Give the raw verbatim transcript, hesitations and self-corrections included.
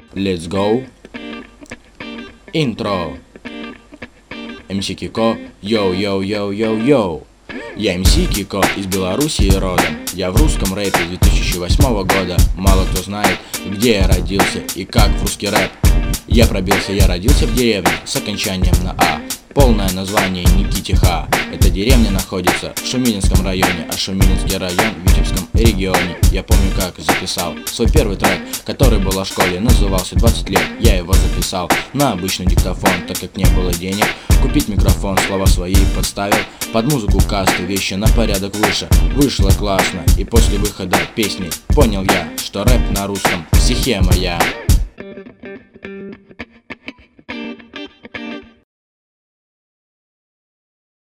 Let's go. Интро. эм си Кико, йоу-йоу-йоу-йоу-йоу. Я эм си Кико из Белоруссии родом. Я в русском рэпе две тысячи восьмого года. Мало кто знает, где я родился и как в русский рэп я пробился. Я родился в деревне с окончанием на А. Полное название Никитиха. Эта деревня находится в Шумилинском районе, а Шумилинский район в Витебском регионе. Я помню, как записал свой первый трек, который был о школе, назывался двадцать лет. Я его записал на обычный диктофон, так как не было денег купить микрофон. Слова свои подставил под музыку касты, вещи на порядок выше. Вышло классно, и после выхода песни понял я, что рэп на русском психия моя.